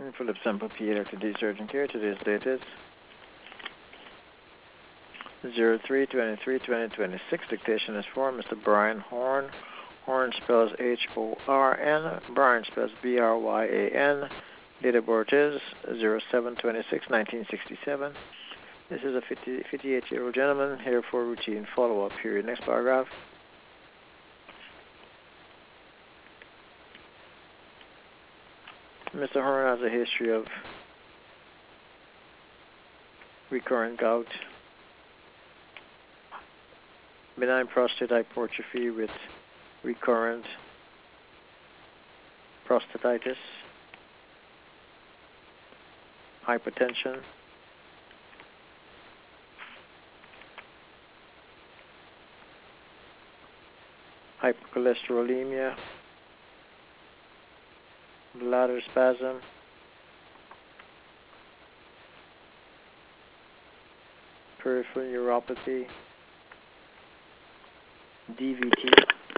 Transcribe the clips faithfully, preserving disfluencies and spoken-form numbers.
Philip Sample P A, Doctor D. Surgeon Care. Today's date is zero three twenty-three twenty twenty-six. Dictation is for Mister Brian Horn. Horn spells H O R N. Brian spells B R Y A N. Date of birth is zero seven twenty-six nineteen sixty-seven. This is a fifty, fifty-eight-year-old gentleman here for routine follow-up period. Next paragraph. Mister Horn has a history of recurrent gout, benign prostate hypertrophy with recurrent prostatitis, hypertension, hypercholesterolemia, bladder spasm, peripheral neuropathy, D V T,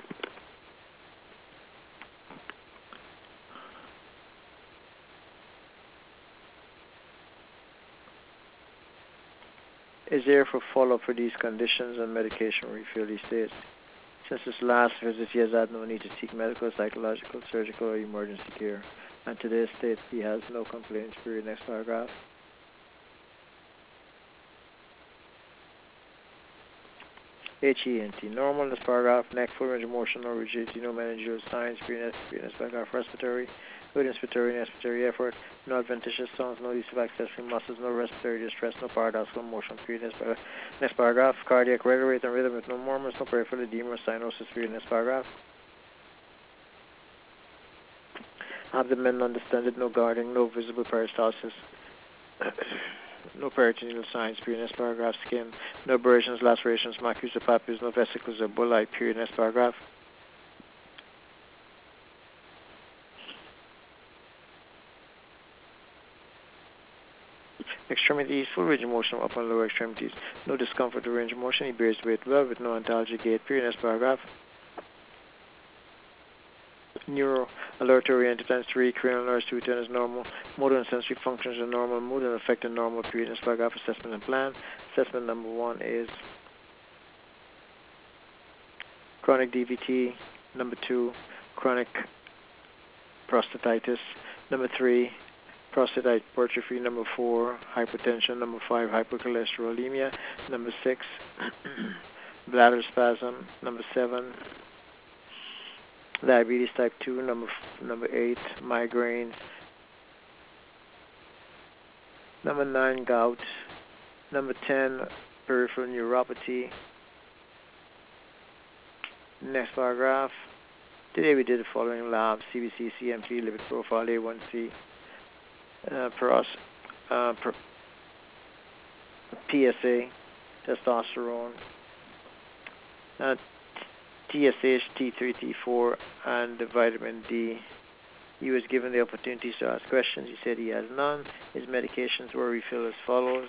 is there for follow-up for these conditions and medication refill, he states. Since his last visit, he has had no need to seek medical, psychological, surgical, or emergency care. And to this date, he has no complaints. Period. Next paragraph. H E N T. Normal in this paragraph. Neck, full range of motion, no rigidity, no meningeal signs. Period. Next paragraph. Respiratory. Good inspiratory and expiratory effort. No adventitious sounds, no use of accessory muscles, no respiratory distress, no paradoxical motion. Period. Next paragraph. Next paragraph. Cardiac regular rate and rhythm with no murmurs, no peripheral edema or cyanosis. Period. Next paragraph. Abdomen undistended, no guarding, no visible peristalsis, no peritoneal signs. Period. Next paragraph. Skin, no abrasions, lacerations, macules or papules, no vesicles or bullae. Period. Next paragraph. Extremities, full range of motion, upper and lower extremities, no discomfort or range of motion. He bears weight well with no antalgic gait. Period. Next paragraph. Neuro, alert oriented times three, cranial nerves two ten is normal, motor and sensory functions are normal, mood and affect are normal. Period. Next paragraph. Assessment and plan. Assessment number one is chronic D V T. Number two, chronic prostatitis. Number three, prostate hypertrophy. Number four, hypertension. Number five, hypercholesterolemia. Number six, bladder spasm. Number seven, diabetes type two. Number number eight, migraine. Number nine, gout. Number ten, peripheral neuropathy. Next paragraph. Today we did the following labs: C B C, C M P, lipid profile, A one C, uh, pros, uh, per, P S A, testosterone, uh, T S H, T three, T four, and the vitamin D. He was given the opportunity to ask questions. He said he has none. His medications were refilled as follows: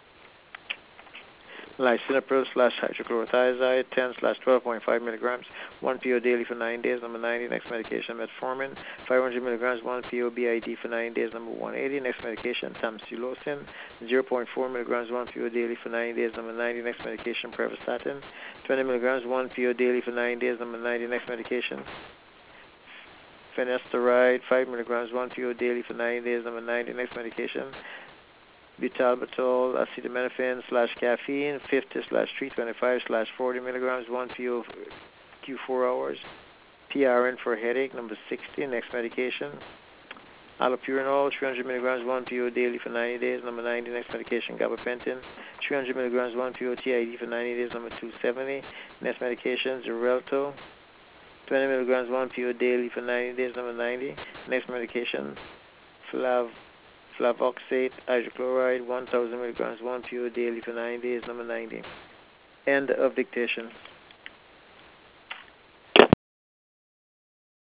lisinopril slash hydrochlorothiazide, ten slash twelve point five milligrams, one P O daily for nine days. Number ninety, next medication, metformin, five hundred milligrams, one P O B I D for nine days. Number one eighty, next medication, tamsulosin, zero point four milligrams, one P O daily for nine days. Number ninety, next medication, pravastatin, twenty milligrams, one P O daily for nine days. Number ninety, next medication, finasteride, five milligrams, one P O daily for nine days. Number ninety, next medication, butalbital, acetaminophen slash caffeine, fifty slash three twenty-five slash forty milligrams, one P O Q four hours. P R N for headache. Number sixty, next medication, allopurinol, three hundred milligrams, one P O daily for ninety days. Number ninety, next medication, gabapentin, three hundred milligrams, one P O T I D for ninety days. Number two seventy, next medication, Xarelto, twenty milligrams, one P O daily for ninety days. Number ninety, next medication, Flav, flavoxate, hydrochloride, one thousand milligrams, one P O daily for nine days. Number ninety. End of dictation.